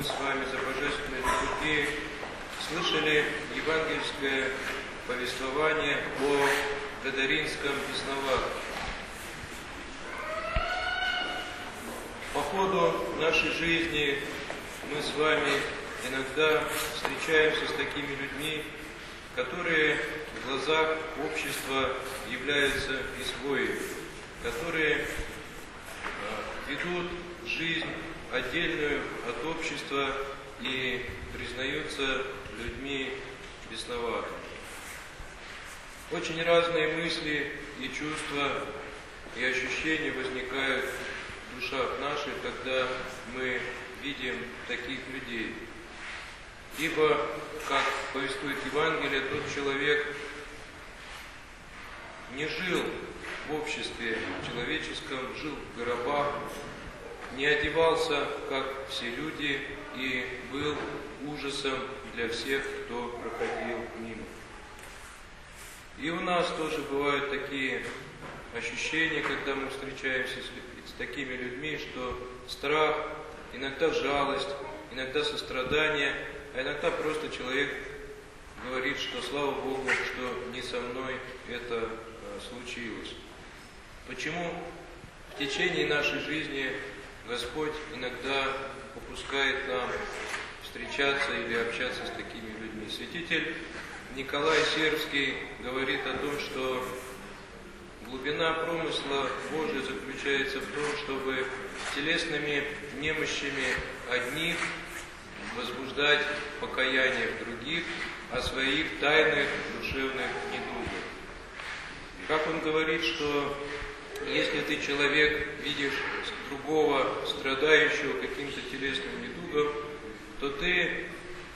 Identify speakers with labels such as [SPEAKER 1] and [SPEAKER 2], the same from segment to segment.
[SPEAKER 1] мы с вами за божественной литургией слышали евангельское повествование о Гадаринском бесноватом. По ходу нашей жизни мы с вами иногда встречаемся с такими людьми, которые в глазах общества являются изгоями, которые ведут жизнь отдельную от общества и признаются людьми бесноватыми. Очень разные мысли и чувства и ощущения возникают в душах наших, когда мы видим таких людей. Ибо, как повествует Евангелие, тот человек не жил в обществе человеческом, жил в гробах, не одевался, как все люди, и был ужасом для всех, кто проходил мимо. И у нас тоже бывают такие ощущения, когда мы встречаемся с такими людьми, что страх, иногда жалость, иногда сострадание, а иногда просто человек говорит, что слава Богу, что не со мной это случилось. Почему в течение нашей жизни Господь иногда упускает нам встречаться или общаться с такими людьми? Святитель Николай Сербский говорит о том, что глубина промысла Божия заключается в том, чтобы телесными немощами одних возбуждать покаяние в других о своих тайных душевных недугах. Как он говорит, что если ты, человек, видишь другого, страдающего каким-то телесным недугом, то ты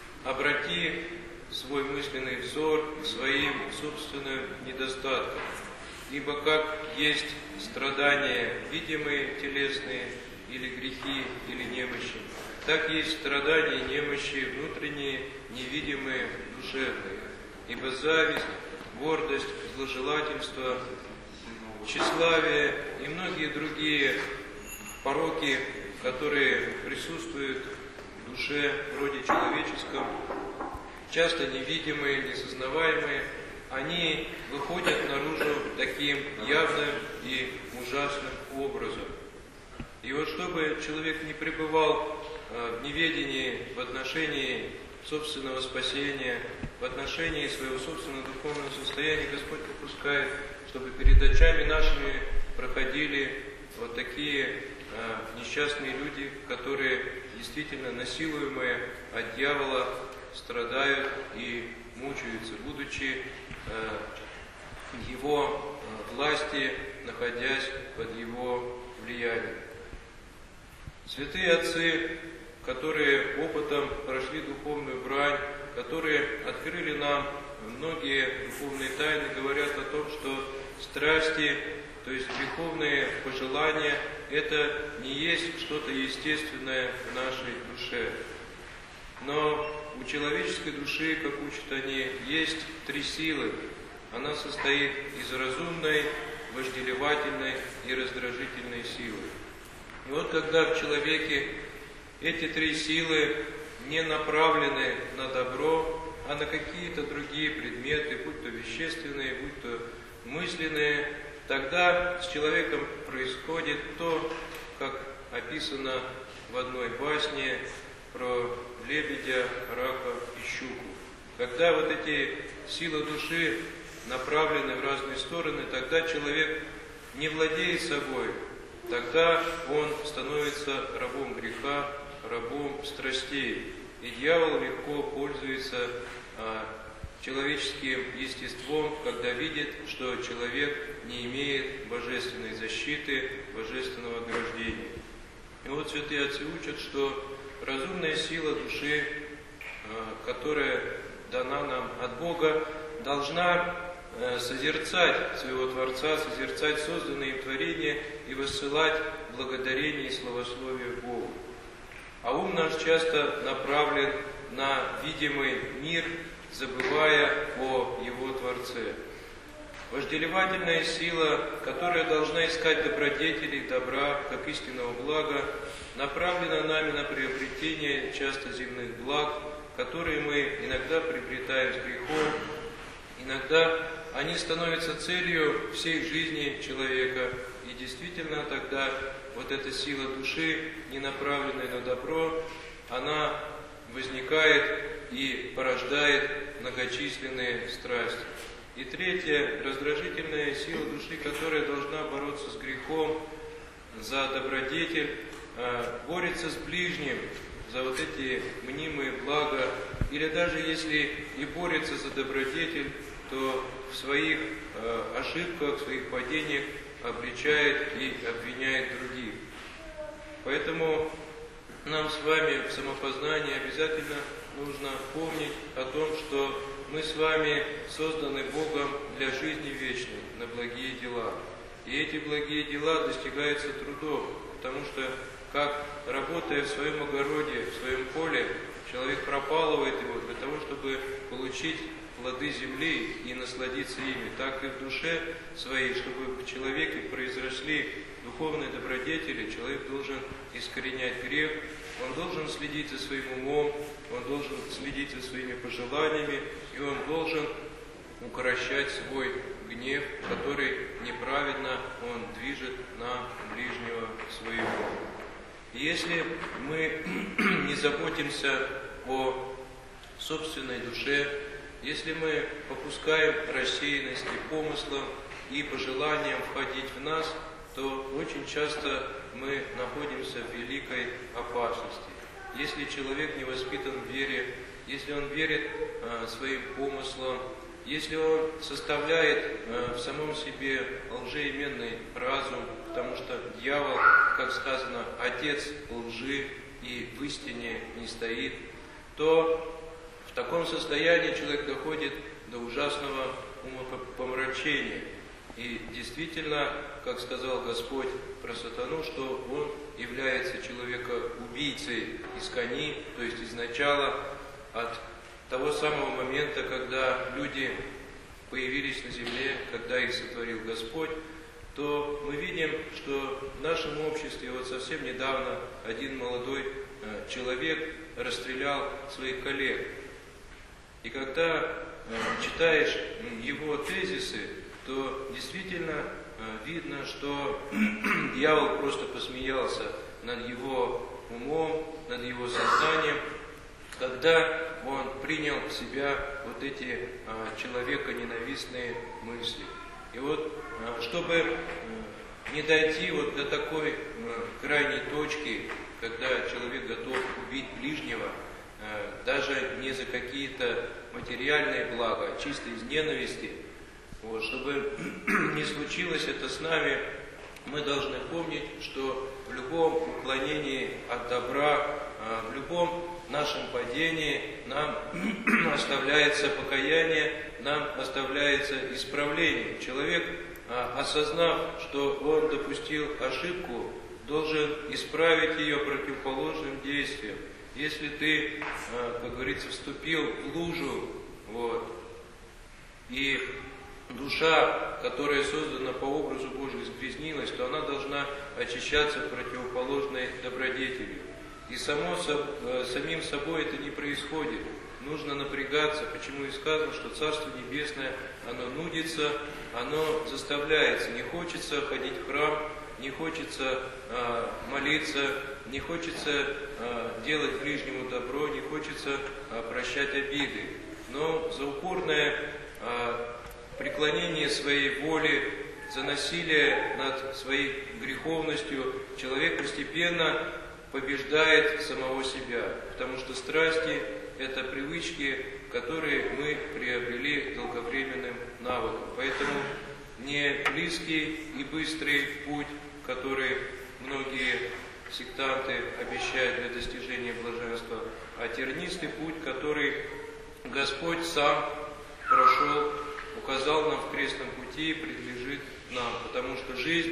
[SPEAKER 1] обрати свой мысленный взор к своим собственным недостаткам. Ибо как есть страдания видимые, телесные, или грехи, или немощи, так есть страдания, немощи внутренние, невидимые, душевные. Ибо зависть, гордость, зложелательство, тщеславие и многие другие пороки, которые присутствуют в душе в роде человеческом, часто невидимые, несознаваемые, они выходят наружу таким явным и ужасным образом. И вот чтобы человек не пребывал в неведении в отношении собственного спасения, в отношении своего собственного духовного состояния, Господь допускает, чтобы перед очами нашими проходили вот такие несчастные люди, которые действительно насилуемые от дьявола страдают и мучаются, будучи в его власти, находясь под его влиянием. Святые отцы, которые опытом прошли духовную брань, которые открыли нам многие духовные тайны, говорят о том, что страсти, то есть греховные пожелания, это не есть что-то естественное в нашей душе. Но у человеческой души, как учат они, есть три силы. Она состоит из разумной, вожделевательной и раздражительной силы. И вот когда в человеке эти три силы не направлены на добро, а на какие-то другие предметы, будь то вещественные, будь то мысленные, тогда с человеком происходит то, как описано в одной басне про лебедя, рака и щуку. Когда вот эти силы души направлены в разные стороны, тогда человек не владеет собой, тогда он становится рабом греха, рабом страстей. И дьявол легко пользуется человеческим естеством, когда видит, что человек не имеет божественной защиты, божественного ограждения. И вот святые отцы учат, что разумная сила души, которая дана нам от Бога, должна созерцать своего Творца, созерцать созданные им творения и воссылать благодарение и славословие Богу. А ум наш часто направлен на видимый мир, забывая о Его Творце. Вожделевательная сила, которая должна искать добродетелей, добра, как истинного блага, направлена нами на приобретение часто земных благ, которые мы иногда приобретаем с грехом, иногда они становятся целью всей жизни человека, и действительно тогда вот эта сила души, не направленная на добро, она возникает и порождает многочисленные страсти. И третье, раздражительная сила души, которая должна бороться с грехом за добродетель, борется с ближним за вот эти мнимые блага, или даже если и борется за добродетель, то в своих ошибках, в своих падениях обличает и обвиняет других. Поэтому нам с вами в самопознании обязательно нужно помнить о том, что мы с вами созданы Богом для жизни вечной, на благие дела. И эти благие дела достигаются трудом, потому что, как работая в своем огороде, в своем поле, человек пропалывает его для того, чтобы получить плоды земли и насладиться ими, так и в душе своей, чтобы в человеке произошли духовные добродетели, человек должен искоренять грех, он должен следить за своим умом, он должен следить за своими пожеланиями, и он должен укрощать свой гнев, который неправедно он движет на ближнего своего. И если мы не заботимся о собственной душе, если мы попускаем рассеянности помыслам и пожеланиям входить в нас, то очень часто мы находимся в великой опасности. Если человек не воспитан в вере, если он верит своим помыслам, если он составляет в самом себе лжеименный разум, потому что дьявол, как сказано, отец лжи и в истине не стоит, то в таком состоянии человек доходит до ужасного умопомрачения. И действительно, как сказал Господь про сатану, что он является человека-убийцей из кони, то есть из начала, от того самого момента, когда люди появились на земле, когда их сотворил Господь, то мы видим, что в нашем обществе вот совсем недавно один молодой человек расстрелял своих коллег. И когда читаешь его тезисы, то действительно видно, что дьявол просто посмеялся над его умом, над его сознанием, когда он принял в себя вот эти человеконенавистные мысли. И вот, чтобы не дойти вот до такой крайней точки, когда человек готов убить ближнего, даже не за какие-то материальные блага, а чисто из ненависти, вот, чтобы не случилось это с нами, мы должны помнить, что в любом уклонении от добра, в любом нашем падении нам оставляется покаяние, нам оставляется исправление. Человек, осознав, что он допустил ошибку, должен исправить ее противоположным действием. Если ты, как говорится, вступил в лужу, вот, и душа, которая создана по образу Божию, сгрязнилась, то она должна очищаться противоположной добродетелью. И самим собой это не происходит. Нужно напрягаться, почему и сказано, что Царство Небесное, оно нудится, оно заставляется. Не хочется ходить в храм, не хочется молиться, не хочется делать ближнему добро, не хочется прощать обиды. Но за упорное преклонение своей воли, за насилие над своей греховностью человек постепенно побеждает самого себя, потому что страсти – это привычки, которые мы приобрели долговременным навыком. Поэтому не близкий и быстрый путь, который многие сектанты обещают для достижения блаженства, а тернистый путь, который Господь сам прошел, указал нам в крестном пути и принадлежит нам, потому что жизнь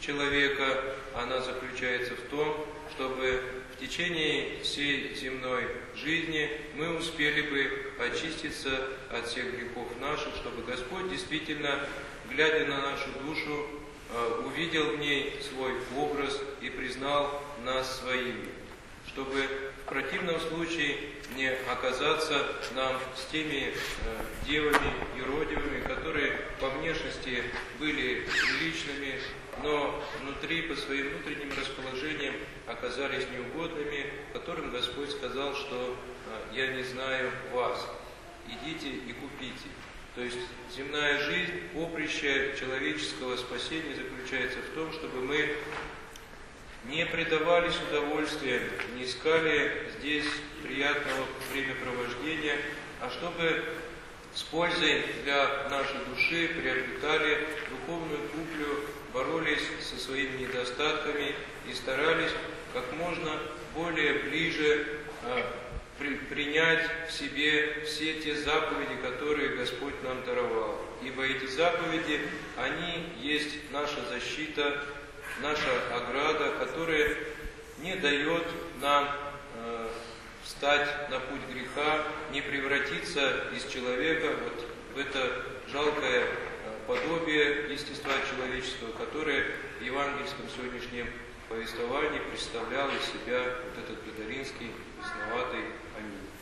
[SPEAKER 1] человека, она заключается в том, чтобы в течение всей земной жизни мы успели бы очиститься от всех грехов наших, чтобы Господь действительно, глядя на нашу душу, увидел в ней свой образ и признал нас своими, чтобы в противном случае не оказаться нам с теми девами юродивыми, которые по внешности были приличными, но внутри, по своим внутренним расположениям, оказались неугодными, которым Господь сказал, что «я не знаю вас, идите и купите». То есть земная жизнь, поприще человеческого спасения заключается в том, чтобы мы не предавались удовольствиям, не искали здесь приятного времяпровождения, а чтобы с пользой для нашей души приобретали духовную куплю, боролись со своими недостатками и старались как можно более ближе принять в себе все те заповеди, которые Господь нам даровал. Ибо эти заповеди, они есть наша защита, наша ограда, которая не дает нам встать на путь греха, не превратиться из человека вот в это жалкое подобие естества человеческого, которое в евангельском сегодняшнем повествовании представлял из себя вот этот гадаринский, бесноватый Анин.